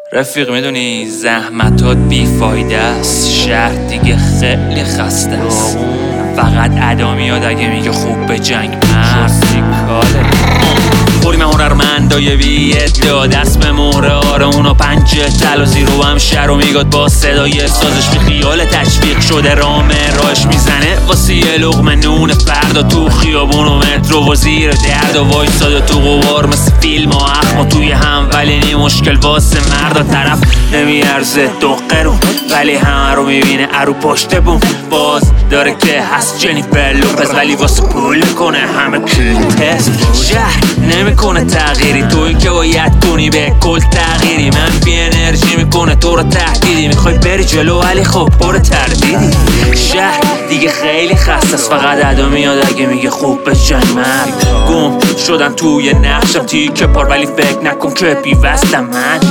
رفیق میدونی زحمتات بیفایده است، شهر دیگه خیلی خسته است. فقط ادا میاد اگه میگه خوب به جنگ مرسیکاله خوریم هنرمندای بی ادعا، دست به مهره آرون و پنجه تلازی رو هم شر و میگاد با صدای سازش بی خیال تشویق شده رامه راش میزنه واسه یه لقمه نون فردا تو خیابون و مترو و زیر درد و وایساده تو غبار مثل فیلم و اخم و توی هم، ولی نی مشکل واسه مردا طرف نمیارزه دقه رو، ولی همه رو میبینه ارو پشت بوم باز داره که هست جنیفر لوپز، ولی واسه پول میکنه همه کلتست. شهر نمیکنه تغییری، توی که باید کنی به کل تغییری. من بی انرژی میکنه تو رو تهدیدی، میخوای بری جلو ولی خب پر تردیدی. شهر دیگه خیلی خسته است، فقط ادا میاد اگه میگه خوب به جنگ مرگ. گم شدم توی نقشم تیکه پار، ولی فکر نکن که پیوستم من.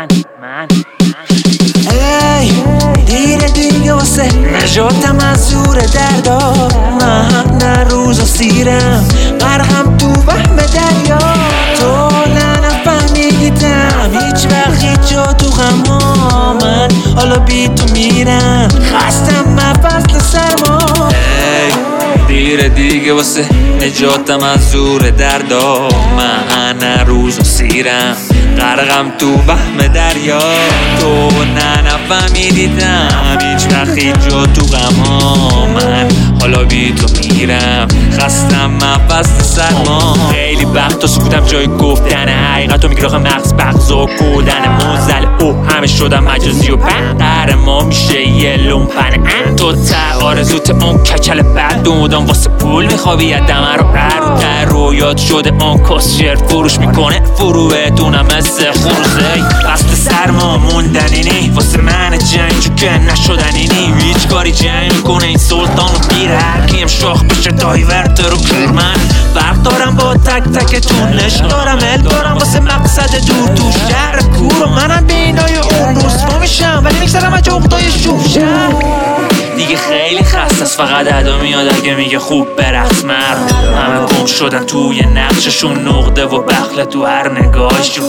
ای دیره دیگه واسه نجاتم از زور دردا، من نه روز و سیرم غرقم تو وهم دریا. تو نه نفهمیدیدم هیچ وقت هیچ جا تو غمها، من حالا بی تو میرم خستم من فصل سرما. دیره دیگه واسه نجاتم از زور دردا، من نه روز و سیرم غرقم تو وهم دریا. تو نه نفهمیدیدم هیچ وقت هیچ جا تو غمها، من حالا بی تو میرم خستم من فصل سرما. خیلی وقت تا سکوتم جای گفتن حقیقت و میگراخ مغز بغض و کودن موزل او همه شدم مجازی و بقر ما میشه یه لومپن. تو تا آرزوت اون کچل بد مدام واسه پول میخوابی یدمه رو در رویات شده اون کسشر فروش میکنه فرو بتونم مثل خروزه. فصل سرما موندنینی واسه من جنگ چون که نشدنینی، هیچ کاری جنگ میکنه این سلطان و پیره هرکیم شاخ بشه دایورت رو کرمن. فرق دارم با تک تکتون، عشق دارم ال دارم واسه مقصد دور تو شهر کور و منم بینای اون روسما میشم، ولی میگذرم از جغدای شوشم. دیگه خیلی خسته است، فقط ادا میاد اگه میگه خوب برقص مرد. همه گم شدن توی نقششون، نقطه و بخله تو هر نگاهشون.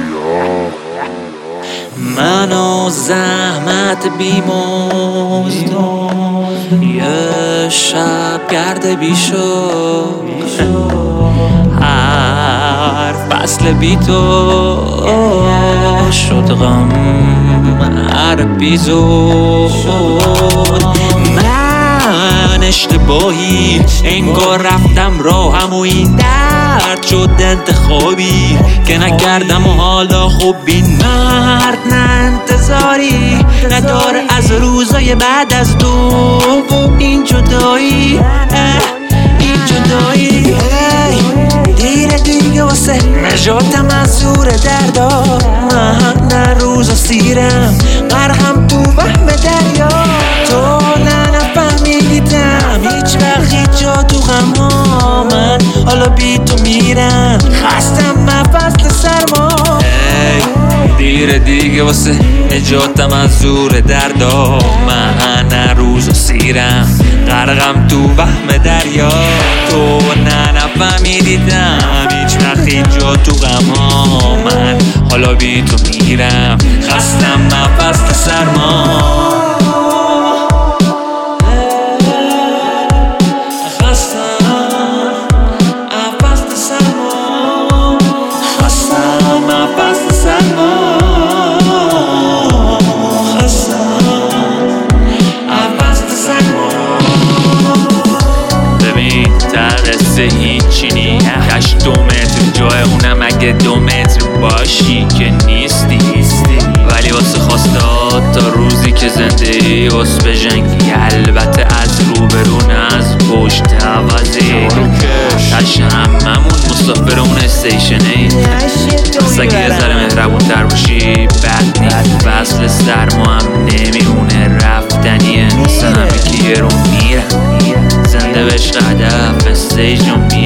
من و زحمت بیمزد یه شب گرده بیشو، هر فصل بی تو شد غم هر اپیزود. من اشتباهی انگار رفتم راهم و این درد شد انتخابی که نکردم و حالا خوب این مرد نه انتظاری نداره از روزای بعد از تو و این جدایی این جدایی. دیره دیگه واسه نجاتم از زور دردا، من نه روز و سیرم غرقم تو وهم دریا. تو نه نفهمیدیدم هیچ وقت هیچ جا تو غمها، من حالا بی تو میرم خستم من فصل سرما. دیره دیگه واسه نجاتم از زور دردا، من نه روز و سیرم غرقم تو وهم دریا. تو نه نفهمیدیدم هیچ وقت هیچ جا تو غمها، من حالا بی تو میرم خستم من فصل سرما. هیچی نی 8 متر جای اونم اگه 2 متر باشی که نیستی، ولی واسه خواستات تا روزی که زنده واسه بجنگی، البته از روبرو نه از پشت عوضی. تش هممون مسافر اون استیشنه، سگه یه ذره مهربون تر باشی بد نی. فصل سرما هم نمیمونه رفتنیه، مثل همه که یه رو میرن زنده بهش هدف استیج رو